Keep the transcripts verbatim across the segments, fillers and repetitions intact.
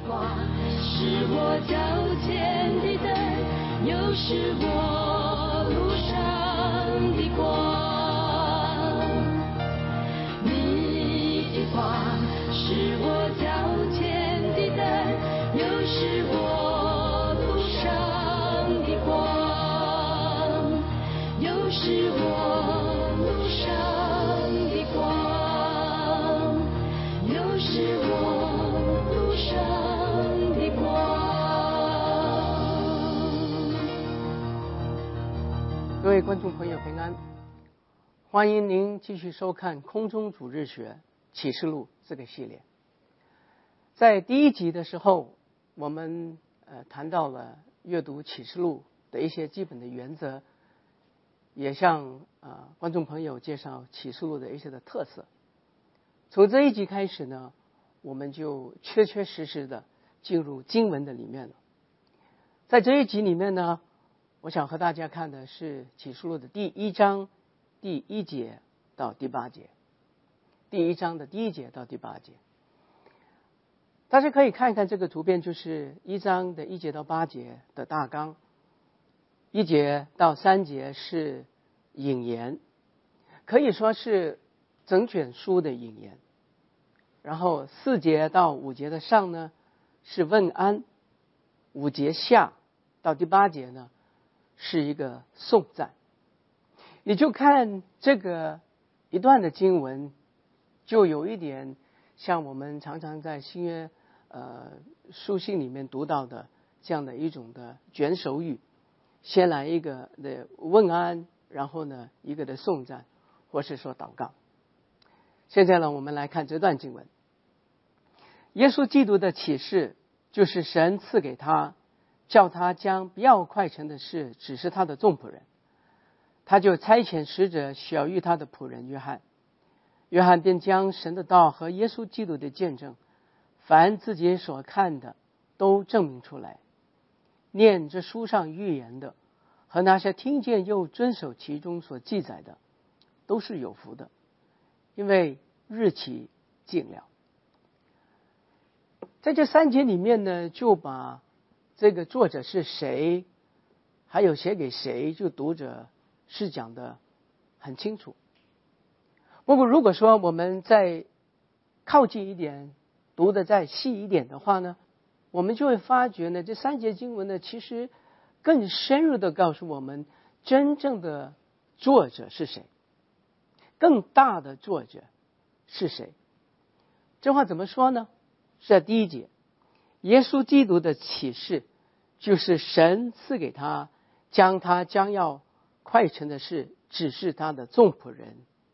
话是我脚前的灯，又是我路上的光。你的话是我脚前的灯，又是我路上的光，又是我路上的光，又是我路上的光。 各位观众朋友平安，欢迎您继续收看空中主日学启示录这个系列。在第一集的时候，我们呃谈到了阅读启示录的一些基本的原则，也向呃观众朋友介绍启示录的一些的特色。从这一集开始呢，我们就确确实实的进入经文的里面了。在这一集里面呢，我想和大家看的是启示录的第一章第一节到第八节，第一章的第一节到第八节。大家可以看一看这个图片，就是一章的一节到八节的大纲，一节到三节是引言，可以说是整卷书的引言。然后四节到五节的上呢是问安，五节下到第八节呢是一个颂赞。你就看这个一段的经文，就有一点像我们常常在新约呃书信里面读到的这样的一种的卷首语，先来一个的问安，然后呢一个的颂赞，或是说祷告。现在呢，我们来看这段经文。耶稣基督的启示就是神赐给他，叫他将不要快成的事指示他的众仆人。他就差遣使者晓谕他的仆人约翰，约翰便将神的道和耶稣基督的见证，凡自己所看的都证明出来。念这书上预言的和那些听见又遵守其中所记载的，都是有福的，因为日期近了。在这三节里面呢，就把这个作者是谁，还有写给谁，就读者是讲的很清楚。不过如果说我们再靠近一点，读的再细一点的话呢，我们就会发觉呢，这三节经文呢，其实更深入的告诉我们真正的作者是谁，更大的作者是谁。这话怎么说呢？是在第一节，耶稣基督的启示就是神赐给他，将他将要快成的事指示他的众仆人。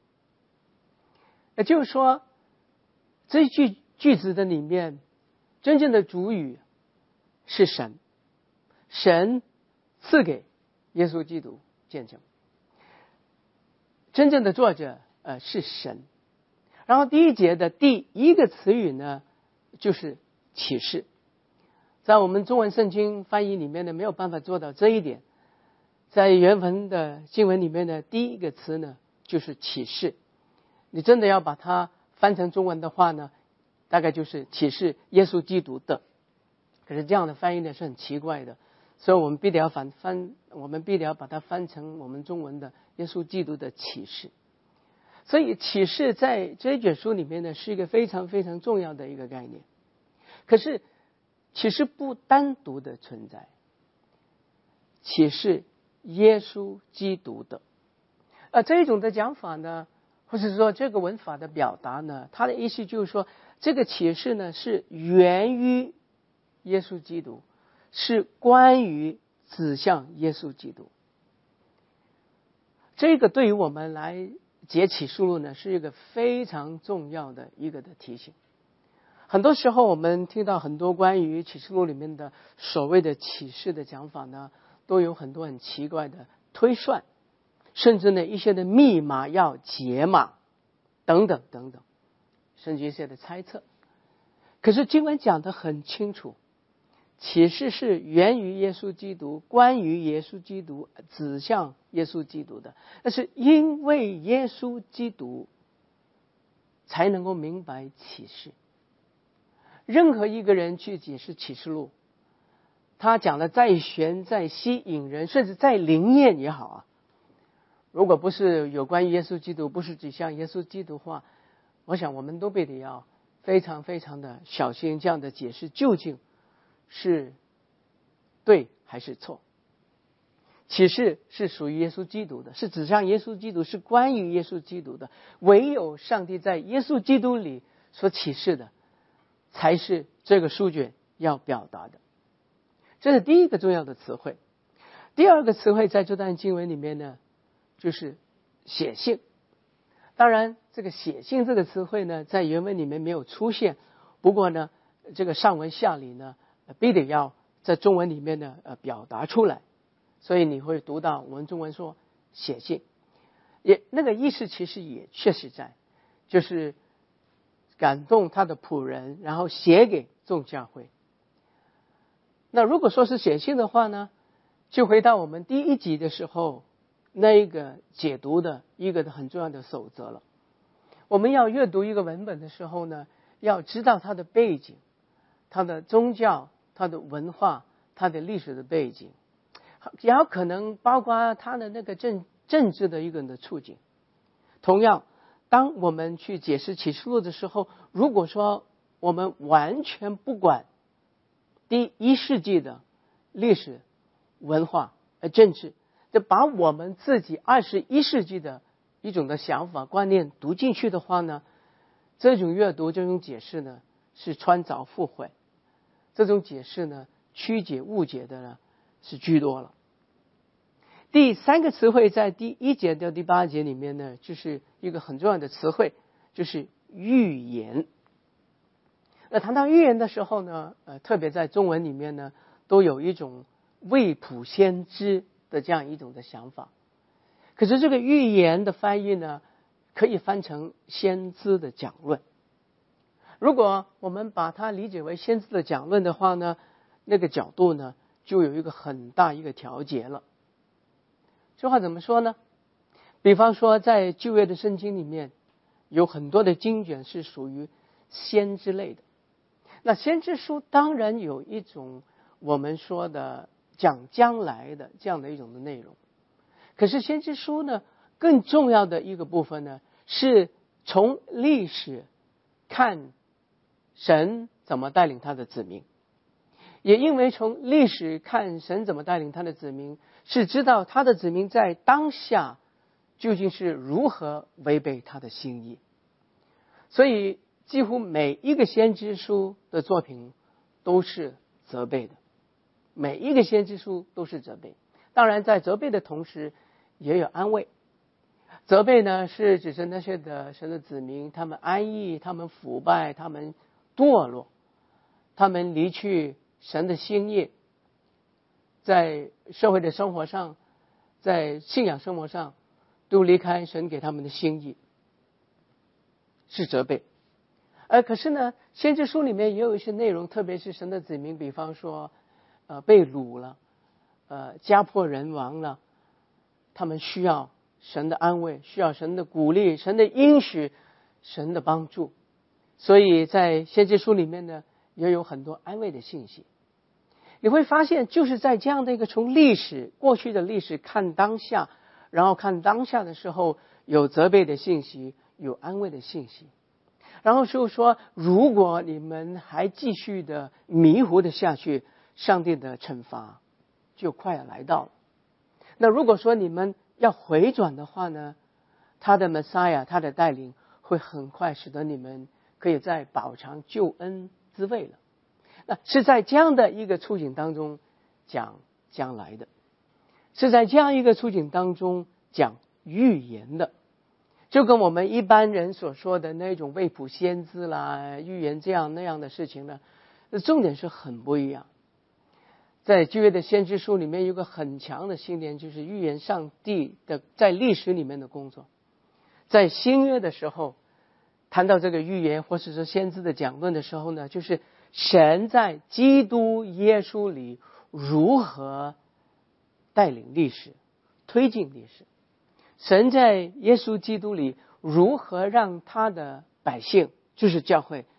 也就是说，这一句句子的里面，真正的主语是神，神赐给耶稣基督见证，真正的作者呃是神。然后第一节的第一个词语呢，就是启示。在我们中文圣经翻译里面呢，没有办法做到这一点。在原文的经文里面的第一个词呢，就是启示。你真的要把它翻成中文的话呢，大概就是启示耶稣基督的。可是这样的翻译呢是很奇怪的，所以我们必须要翻翻，我们必须要把它翻成我们中文的耶稣基督的启示。所以启示在这一卷书里面呢，是一个非常非常重要的一个概念。可是启示不单独的存在，启示耶稣基督的。呃，这一种的讲法呢，或者说这个文法的表达呢，它的意思就是说，这个启示呢是源于耶稣基督，是关于指向耶稣基督。这个对于我们来解启示录呢，是一个非常重要的一个的提醒。很多时候我们听到很多关于启示录里面的所谓的启示的讲法呢，都有很多很奇怪的推算，甚至呢一些的密码要解码等等等等，甚至一些的猜测。可是经文讲得很清楚，启示是源于耶稣基督，关于耶稣基督，指向耶稣基督的。但是因为耶稣基督才能够明白启示， 任何一个人去解释启示录，他讲的再玄再吸引人，甚至再灵验也好啊，如果不是有关于耶稣基督，不是指向耶稣基督的话，我想我们都必得要非常非常的小心，这样的解释究竟是对还是错。启示是属于耶稣基督的，是指向耶稣基督，是关于耶稣基督的，唯有上帝在耶稣基督里所启示的才是这个书卷要表达的。这是第一个重要的词汇。第二个词汇在这段经文里面呢，就是写信。当然这个写信这个词汇呢，在原文里面没有出现，不过呢这个上文下理呢必得要在中文里面呢呃表达出来，所以你会读到我们中文说写信，也那个意思其实也确实在，就是感动他的仆人，然后写给众教会。那如果说是写信的话呢，就回到我们第一集的时候那一个解读的一个很重要的守则了。我们要阅读一个文本的时候呢，要知道它的背景，它的宗教，它的文化，它的历史的背景，也有可能包括它的那个政政治的一个的处境。同样当我们去解释启示录的时候，如果说我们完全不管第一世纪的历史文化呃政治，就把我们自己二十一世纪的一种的想法观念读进去的话呢，这种阅读这种解释呢是穿凿附会，这种解释呢曲解误解的呢是居多了。第三个词汇在第一节到第八节里面呢，就是一个很重要的词汇，就是预言。那谈到预言的时候呢，呃，特别在中文里面呢，都有一种未卜先知的这样一种的想法。可是这个预言的翻译呢，可以翻成先知的讲论。如果我们把它理解为先知的讲论的话呢，那个角度呢，就有一个很大一个调节了。这话怎么说呢？比方说在旧约的圣经里面，有很多的经卷是属于先知类的。那先知书当然有一种我们说的讲将来的这样的一种的内容，可是先知书呢，更重要的一个部分呢，是从历史看神怎么带领他的子民。也因为从历史看神怎么带领他的子民，是知道他的子民在当下究竟是如何违背他的心意，所以几乎每一个先知书的作品都是责备的，每一个先知书都是责备。当然在责备的同时也有安慰。责备呢是指是那些的神的子民，他们安逸，他们腐败，他们堕落，他们离去神的心意，在社会的生活上，在信仰生活上都离开神给他们的心意，是责备。而可是呢，先知书里面也有一些内容，特别是神的子民，比方说呃被掳了，呃家破人亡了，他们需要神的安慰，需要神的鼓励，神的应许，神的帮助。所以在先知书里面呢，也有很多安慰的信息。你会发现就是在这样的一个从历史过去的历史看当下，然后看当下的时候，有责备的信息，有安慰的信息。然后就说如果你们还继续的迷糊的下去，上帝的惩罚就快要来到了。那如果说你们要回转的话呢，他的 Messiah 他的带领会很快使得你们可以在饱尝救恩滋味了。那是在这样的一个处境当中讲将来的，是在这样一个处境当中讲预言的，就跟我们一般人所说的那种未卜先知啦、预言这样那样的事情呢，重点是很不一样。在旧约的先知书里面有个很强的信念，就是预言上帝的在历史里面的工作。在新约的时候谈到这个预言或是说先知的讲论的时候呢，就是神在基督耶稣里如何带领历史，推进历史。神在耶稣基督里如何让他的百姓，就是教会，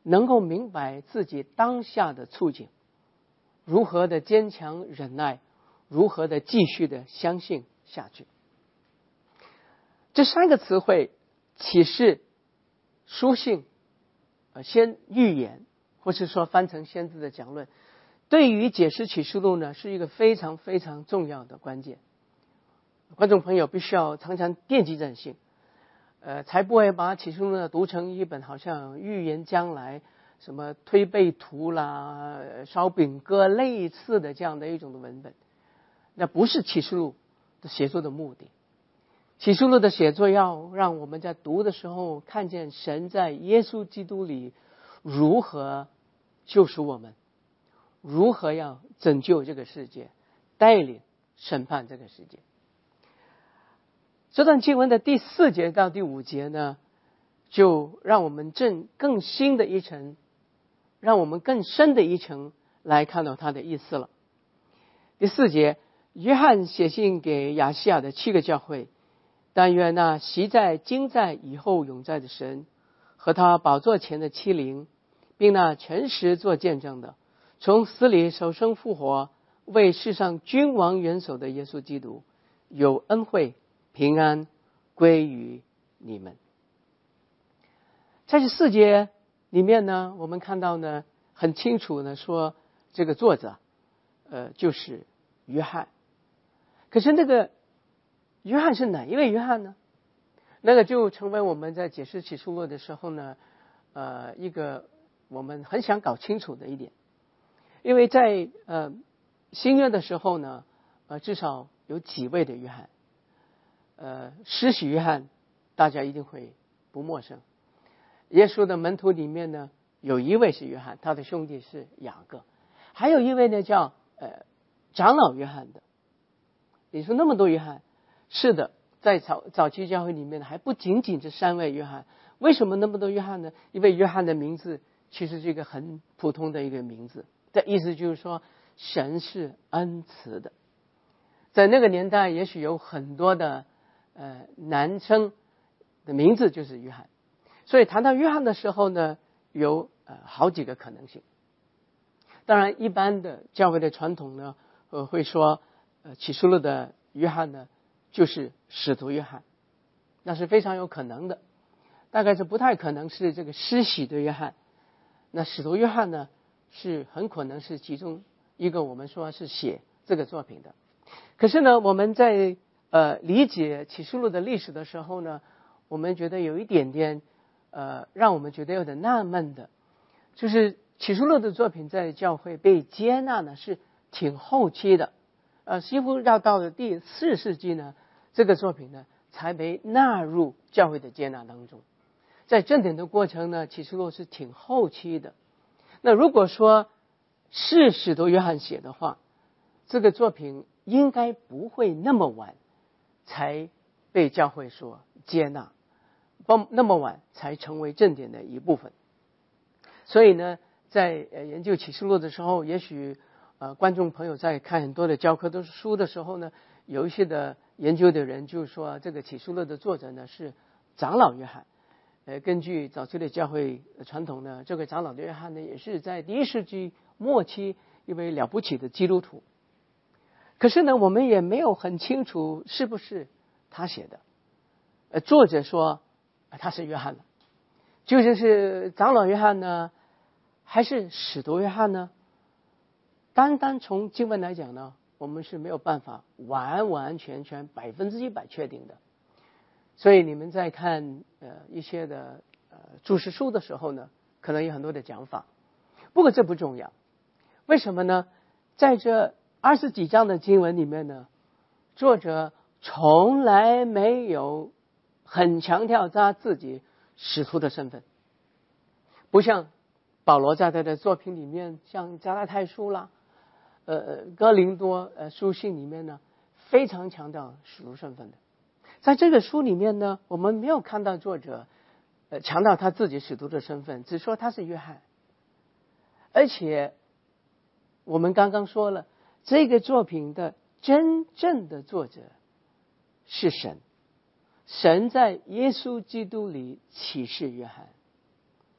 能够明白自己当下的处境，如何的坚强忍耐，如何的继续的相信下去。这三个词汇，启示、书信、呃先预言，或是说翻成先知的讲论，对于解释启示录呢，是一个非常非常重要的关键。观众朋友必须要常常惦记这些，呃，才不会把启示录呢读成一本好像预言将来什么推背图啦、烧饼歌类似的这样的一种的文本。那不是启示录的写作的目的。启示录的写作要让我们在读的时候看见神在耶稣基督里如何救赎我们，如何要拯救这个世界，带领审判这个世界。这段经文的第四节到第五节呢，就让我们正更新的一层，让我们更深的一层来看到它的意思了。第四节，约翰写信给亚细亚的七个教会，但愿那习在、今在、以后永在的神，和他宝座前的七灵，并那诚实做见证的，从死里首生复活，为世上君王元首的耶稣基督，有恩惠平安归于你们。在这四节里面呢，我们看到呢，很清楚呢说这个作者呃就是约翰。可是那个约翰是哪一位约翰呢？那个就成为我们在解释启示录的时候呢呃一个我们很想搞清楚的一点。因为在呃新约的时候呢呃至少有几位的约翰。呃，施洗约翰大家一定会不陌生。耶稣的门徒里面呢，有一位是约翰，他的兄弟是雅各，还有一位呢叫呃长老约翰的。你说那么多约翰？是的，在早早期教会里面还不仅仅这三位约翰。为什么那么多约翰呢？因为约翰的名字其实是一个很普通的一个名字，的意思就是说神是恩慈的。在那个年代，也许有很多的呃，男生的名字就是约翰，所以谈到约翰的时候呢，有呃好几个可能性。当然，一般的教会的传统呢，呃会说，呃启示录的约翰呢就是使徒约翰，那是非常有可能的。大概是不太可能是这个施洗的约翰，那使徒约翰呢是很可能是其中一个我们说是写这个作品的。可是呢，我们在呃，理解启示录的历史的时候呢，我们觉得有一点点呃，让我们觉得有点纳闷的，就是启示录的作品在教会被接纳呢是挺后期的，呃，几乎要到了第四世纪呢，这个作品呢才被纳入教会的接纳当中。在正典的过程呢，启示录是挺后期的。那如果说是使徒约翰写的话，这个作品应该不会那么晚才被教会所接纳，不那么晚才成为正典的一部分。所以呢，在呃研究启示录的时候，也许呃观众朋友在看很多的教科书的时候呢，有一些的研究的人就说，这个启示录的作者呢是长老约翰。呃，根据早期的教会传统呢，这个长老的约翰呢也是在第一世纪末期一位了不起的基督徒。可是呢，我们也没有很清楚是不是他写的。呃，作者说、呃、他是约翰了，究竟是长老约翰呢，还是使徒约翰呢？单单从经文来讲呢，我们是没有办法完完全全百分之一百确定的。所以你们在看呃一些的呃注释书的时候呢，可能有很多的讲法。不过这不重要，为什么呢？在这二十几章的经文里面呢，作者从来没有很强调他自己使徒的身份，不像保罗在他的作品里面，像加拉太书啦、呃哥林多呃书信里面呢，非常强调使徒身份的。在这个书里面呢，我们没有看到作者呃强调他自己使徒的身份，只说他是约翰。而且我们刚刚说了，这个作品的真正的作者是神，神在耶稣基督里启示约翰。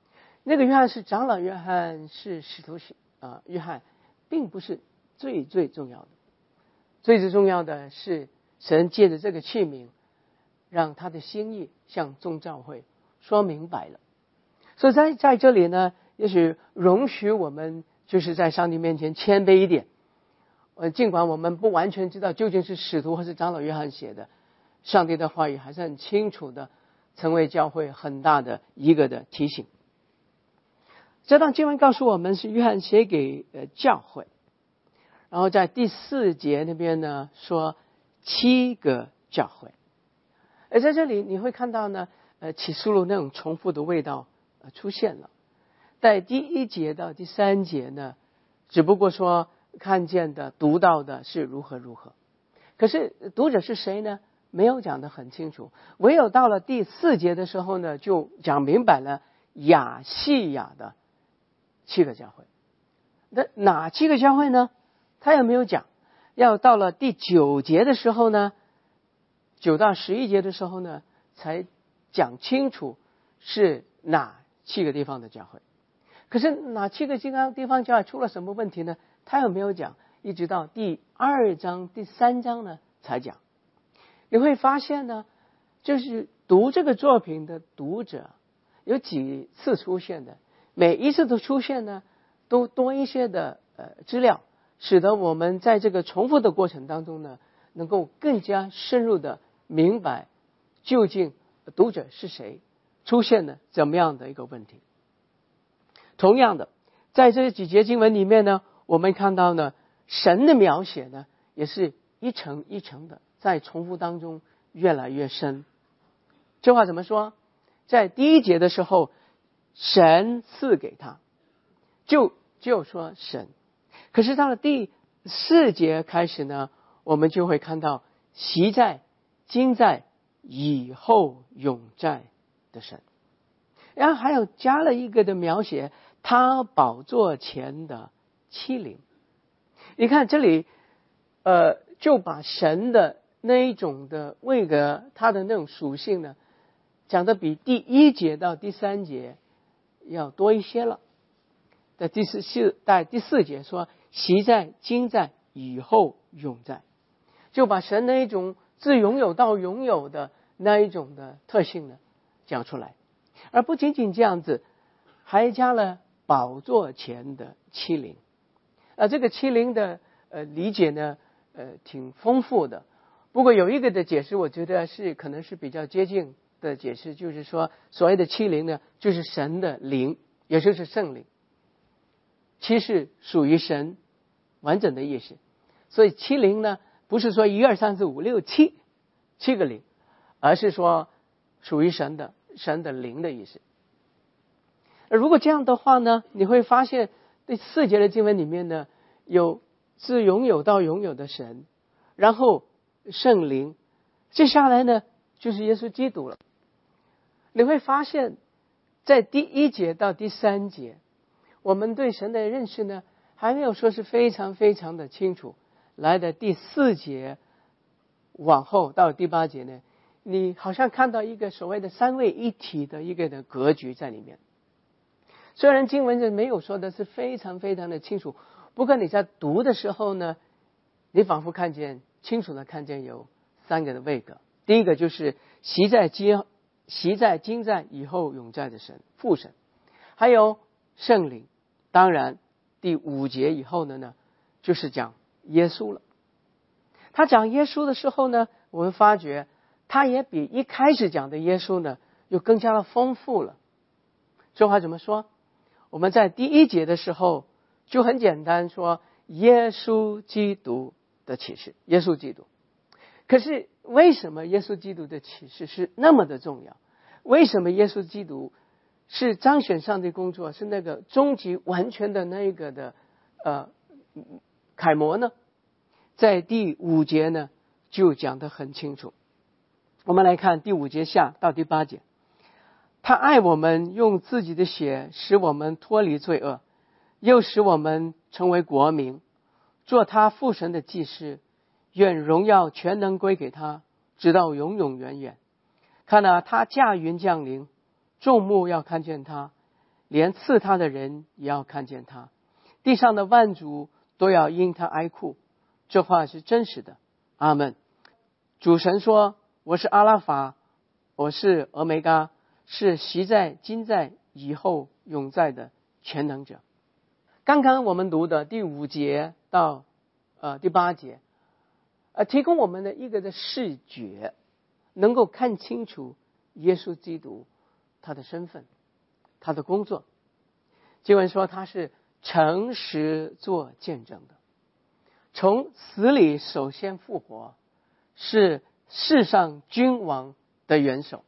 那个约翰是长老约翰，是使徒啊约翰，并不是最最重要的。最最重要的是神借着这个器皿，让他的心意向众教会说明白了。所以在在这里呢，也许容许我们就是在上帝面前谦卑一点。呃，尽管我们不完全知道究竟是使徒还是长老约翰写的，上帝的话语还是很清楚的，成为教会很大的一个的提醒。这段经文告诉我们是约翰写给呃教会，然后在第四节那边呢说七个教会，而在这里你会看到呢，呃启示录那种重复的味道呃出现了。在第一节到第三节呢，只不过说看见的读到的是如何如何，可是读者是谁呢？没有讲得很清楚。唯有到了第四节的时候呢，就讲明白了亚细亚的七个教会。那哪七个教会呢？他也没有讲。要到了第九节的时候呢，九到十一节的时候呢，才讲清楚是哪七个地方的教会。可是哪七个地方教会出了什么问题呢？他也没有讲，一直到第二章、第三章呢才讲。你会发现呢，就是读这个作品的读者有几次出现的，每一次都出现呢，都多一些的呃资料，使得我们在这个重复的过程当中呢，能够更加深入的明白究竟读者是谁，出现了怎么样的一个问题。同样的，在这几节经文里面呢，我们看到呢，神的描写呢，也是一层一层的在重复当中越来越深。这话怎么说？在第一节的时候，神赐给他，就就说神。可是到了第四节开始呢，我们就会看到习在、今在、以后永在的神。然后还有加了一个的描写，他宝座前的欺凌。你看这里，呃，就把神的那一种的位格，他的那种属性呢，讲的比第一节到第三节要多一些了。在第四四在第四节说，习在、今在、以后永在，就把神那一种自拥有到拥有的那一种的特性呢讲出来。而不仅仅这样子，还加了宝座前的欺凌。啊，这个欺凌的呃理解呢，呃挺丰富的。不过有一个的解释，我觉得是可能是比较接近的解释，就是说所谓的欺凌呢，就是神的灵，也就是圣灵。七是属于神完整的意思，所以欺凌呢，不是说一二三四五六七七个灵，而是说属于神的。神的灵的意思。如果这样的话呢，你会发现第四节的经文里面呢，有自拥有到拥有的神，然后圣灵，接下来呢就是耶稣基督了。你会发现在第一节到第三节，我们对神的认识呢还没有说是非常非常的清楚。来的第四节往后到第八节呢，你好像看到一个所谓的三位一体的一个的格局在里面。虽然经文是没有说的是非常非常的清楚，不过你在读的时候呢，你仿佛看见清楚的看见有三个的位格。第一个就是习在今习在今在以后永在的神父神，还有圣灵。当然第五节以后的呢，就是讲耶稣了。他讲耶稣的时候呢，我们发觉他也比一开始讲的耶稣呢又更加的丰富了。这话怎么说？我们在第一节的时候就很简单说耶稣基督的启示，耶稣基督。可是为什么耶稣基督的启示是那么的重要？为什么耶稣基督是彰显上帝工作，是那个终极完全的那个的呃楷模呢？在第五节呢就讲得很清楚。我们来看第五节下到第八节。他爱我们，用自己的血使我们脱离罪恶，又使我们成为国民，做他父神的祭司，愿荣耀全能归给他，直到永永远远。看哪，他驾云降临，众目要看见他， 连刺他的人也要看见他，地上的万族都要因他哀哭。这话是真实的。阿们。主神说，我是阿拉法，我是俄梅嘎，是昔在今在以后永在的全能者。刚刚我们读的第五节到呃第八节，呃提供我们的一个的视觉，能够看清楚耶稣基督他的身份，他的工作。经文说他是诚实做见证的，从死里首先复活，是世上君王的元首。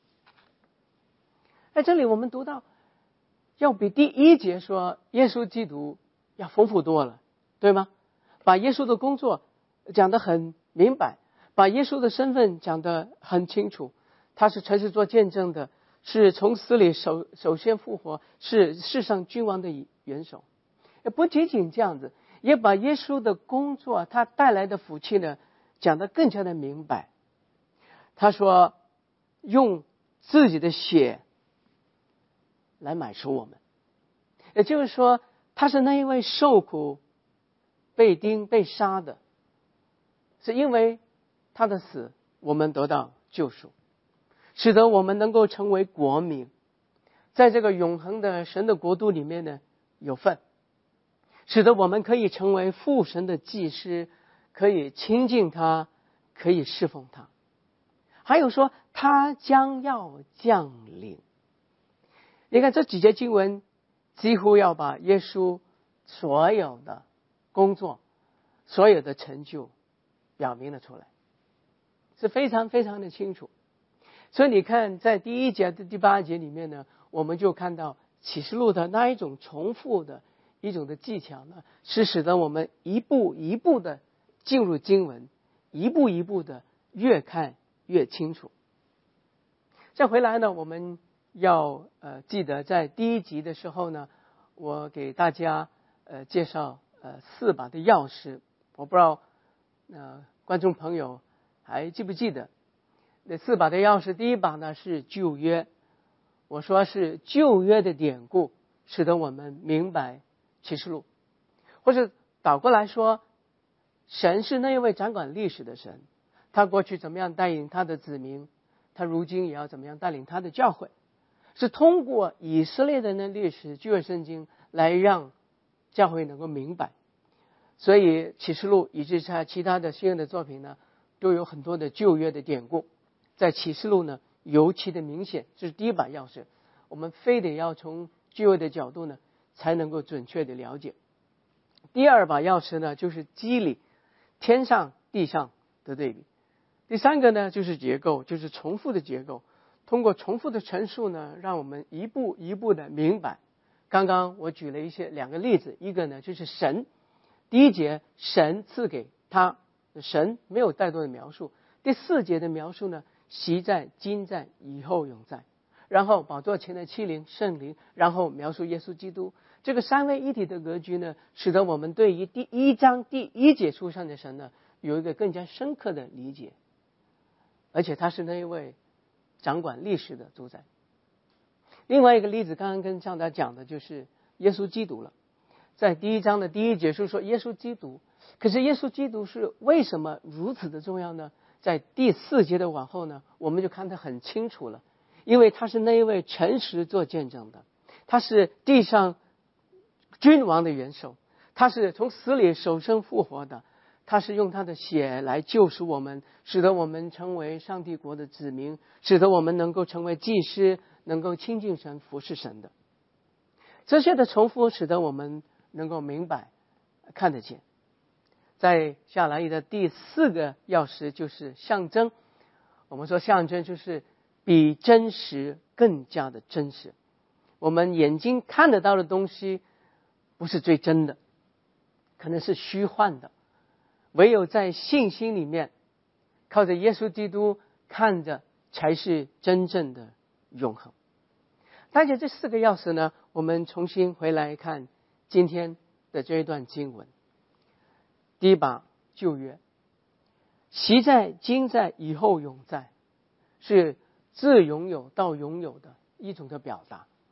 在这里我们读到，要比第一节说耶稣基督要丰富多了，对吗？把耶稣的工作讲得很明白，把耶稣的身份讲得很清楚，他是诚实做见证的，是从死里首首先复活，是世上君王的元首。不仅仅这样子，也把耶稣的工作他带来的福气呢讲得更加的明白。他说用自己的血来买赎我们，也就是说他是那一位受苦被钉被杀的，是因为他的死我们得到救赎，使得我们能够成为国民，在这个永恒的神的国度里面呢有份，使得我们可以成为父神的祭司，可以亲近他，可以侍奉他。还有说他将要降临。你看这几节经文几乎要把耶稣所有的工作所有的成就表明了出来，是非常非常的清楚。所以你看在第一节的第八节里面呢，我们就看到启示录的那一种重复的一种的技巧呢，是使得我们一步一步的进入经文，一步一步的越看越清楚。再回来呢，我们要呃记得在第一集的时候呢，我给大家呃介绍呃四把的钥匙。我不知道呃观众朋友还记不记得那四把的钥匙？第一把呢是旧约，我说是旧约的典故使得我们明白启示录，或者倒过来说，神是那一位掌管历史的神，他过去怎么样带领他的子民，他如今也要怎么样带领他的教会，是通过以色列人的历史旧约圣经来让教会能够明白。所以启示录以及他其他的新约的作品呢，都有很多的旧约的典故，在启示录呢尤其的明显。这是第一把钥匙，我们非得要从旧约的角度呢才能够准确的了解。第二把钥匙呢就是机理，天上地上的对比。第三个呢就是结构，就是重复的结构，通过重复的陈述呢，让我们一步一步的明白。刚刚我举了一些两个例子，一个呢就是神，第一节神赐给他，神没有太多的描述。第四节的描述呢，昔在今在以后永在，然后宝座前的七灵圣灵，然后描述耶稣基督。这个三位一体的格局呢，使得我们对于第一章第一节书上的神呢有一个更加深刻的理解，而且他是那一位掌管历史的主宰。另外一个例子刚刚跟向大家讲的就是耶稣基督了。在第一章的第一节书说耶稣基督，可是耶稣基督是为什么如此的重要呢？在第四节的往后呢，我们就看得很清楚了，因为他是那一位诚实做见证的，他是地上君王的元首，他是从死里首生复活的，他是用他的血来救赎我们，使得我们成为上帝国的子民，使得我们能够成为祭司，能够亲近神服侍神的。这些的重复使得我们能够明白看得见。在下来的第四个钥匙就是象征，我们说象征就是比真实更加的真实。我们眼睛看得到的东西不是最真的，可能是虚幻的，唯有在信心里面靠着耶稣基督看着才是真正的永恒。带着这四个钥匙呢，我们重新回来看今天的这一段经文。第一把旧约，昔在今在以后永在，是自拥有到拥有的一种的表达。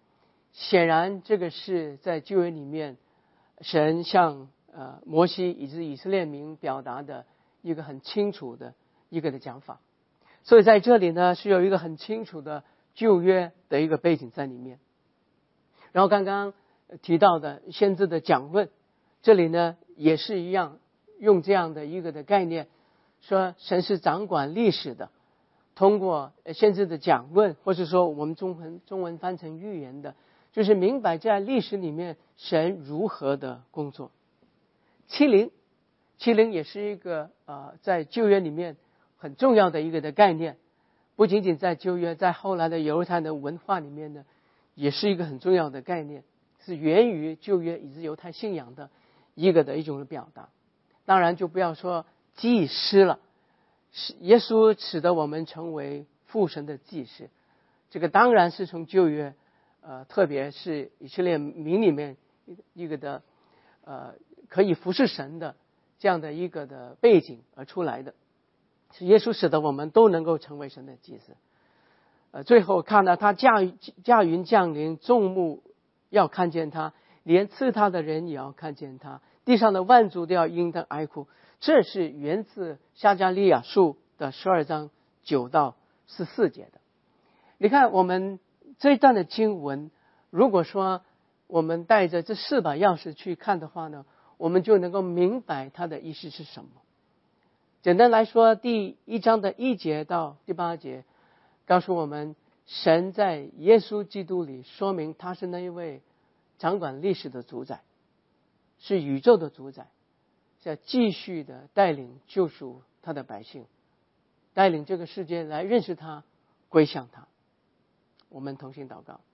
显然这个是在旧约里面神向呃摩西以及以色列民表达的一个很清楚的一个的讲法。所以在这里呢是有一个很清楚的旧约的一个背景在里面。然后刚刚提到的先知的讲论，这里呢也是一样用这样的一个的概念，说神是掌管历史的，通过先知的讲论，或是说我们中文中文翻成预言的，就是明白在历史里面神如何的工作。欺凌，欺凌也是一个呃在旧约里面很重要的一个的概念，不仅仅在旧约，在后来的犹太的文化里面呢，也是一个很重要的概念，是源于旧约以及犹太信仰的一个的一种的表达。当然就不要说祭司了，耶稣使得我们成为父神的祭司，这个当然是从旧约呃，特别是以色列民里面一个的呃可以服侍神的这样的一个的背景而出来的，是耶稣使得我们都能够成为神的祭司。呃，最后看到他驾驾云降临，众目要看见他，连刺他的人也要看见他，地上的万族都要因他哀哭。这是源自撒迦利亚书的十二章九到十四节的。你看我们这一段的经文，如果说我们带着这四把钥匙去看的话呢，我们就能够明白它的意思是什么。简单来说，第一章的一节到第八节告诉我们，神在耶稣基督里说明他是那一位掌管历史的主宰，是宇宙的主宰，是要继续的带领救赎他的百姓，带领这个世界来认识他，归向他。我们同心祷告。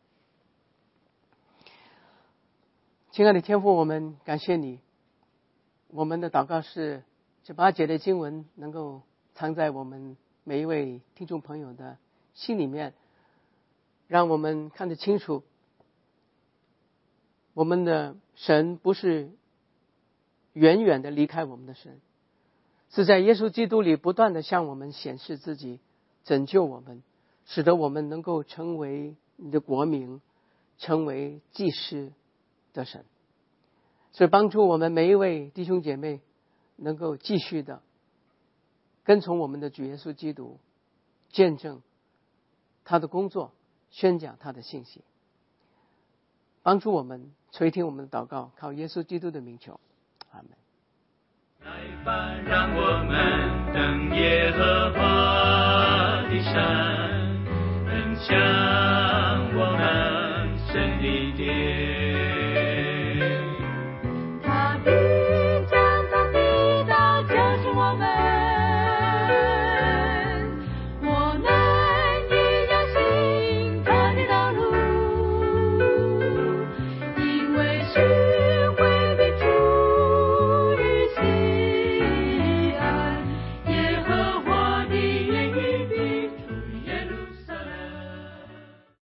亲爱的天父，我们感谢你，我们的祷告是这八节的经文能够藏在我们每一位听众朋友的心里面，让我们看得清楚，我们的神不是远远的离开我们的神，是在耶稣基督里不断的向我们显示自己，拯救我们，使得我们能够成为你的国民，成为祭司的神。所以帮助我们每一位弟兄姐妹能够继续的跟从我们的主耶稣基督，见证他的工作，宣讲他的信息，帮助我们垂听我们的祷告，靠耶稣基督的名求，阿们。 来吧，让我们登耶和华的山，分享我们神的殿。